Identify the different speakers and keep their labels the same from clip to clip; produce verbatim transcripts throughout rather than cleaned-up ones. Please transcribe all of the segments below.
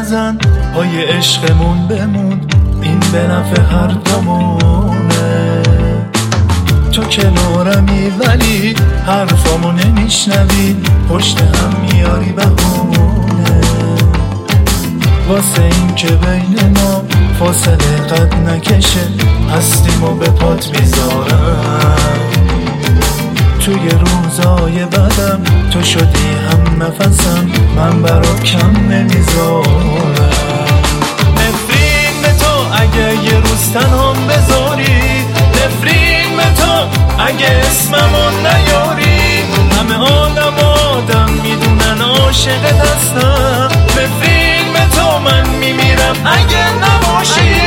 Speaker 1: نزن، پای عشقمون بمون، این به نفع هر دومونه. تو کنارمی ولی حرفامو نمیشنوی، پشت هم میاری بهونه. واسه این که بین ما فاصله قد نکشه، هستیمو به پات میذارم. توی روزای بدم تو شدی هم نفسم، من برات کم نمیذارم. نفرین به تو اگه یه روز تنهام بذاری، نفرین به تو اگه اسممو نیاری. همه عالم آدم میدونن عاشقت هستم، نفرین به تو من میمیرم اگه نباشی.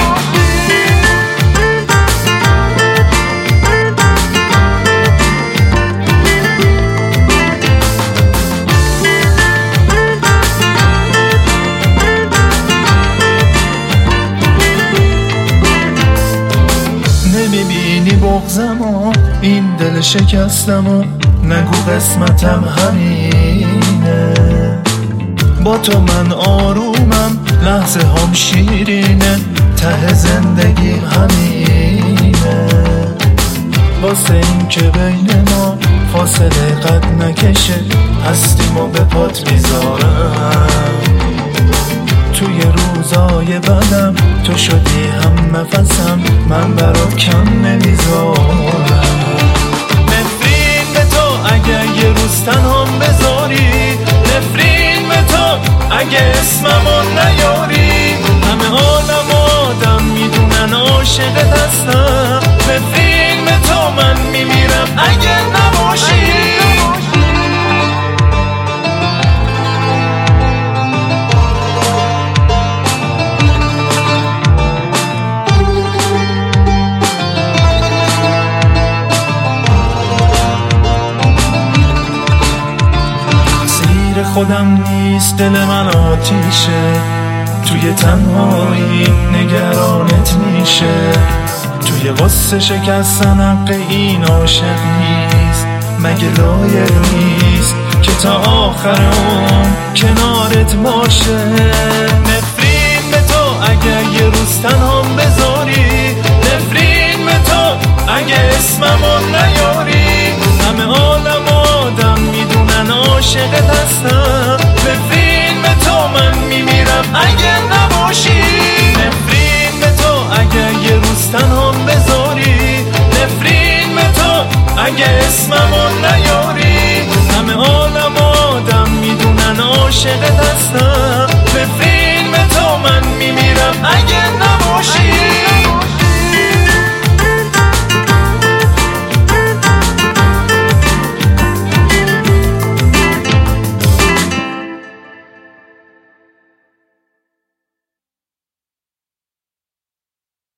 Speaker 1: نمیبینی بغضمو، این دل شکستمو، نگو قسمتم همینه. با تو من آرومم، لحظه هم شیرینه، ته زندگی همینه. واسه این که بین ما فاصله قد نکشه، هستیمو به پات میذارم. توی روزای بدم تو شدی هم نفسم، من برات کم نمیذارم. نفرین به تو اگه یه روز تنهام بذاری، نفرین به تو اگه اسممو نیاری. همه عالم آدم میدونن عاشقت هستم، نفرین به تو من میمیرم اگه نباشی. خودم نیست دل من آتیشه، توی تنهایی نگرانت میشه. توی غصه شکستن حق این عاشق نیست، مگه لایق نیست که تا آخر عمر کنارت باشه. نفرین به تو اگه یه روز تنهام بذاری، نفرین به تو اگه اسممو نیاری. همه عالم آدم میدونن عاشقت هستم، نفرین به تو من میمیرم اگه نباشی. نفرین به تو اگه یه روز تنهام بذاری، نفرین به تو اگه اسممو نیاری. همه عالم آدم میدونن عاشقت هستم، نفرین به تو من میمیرم اگه نباشی.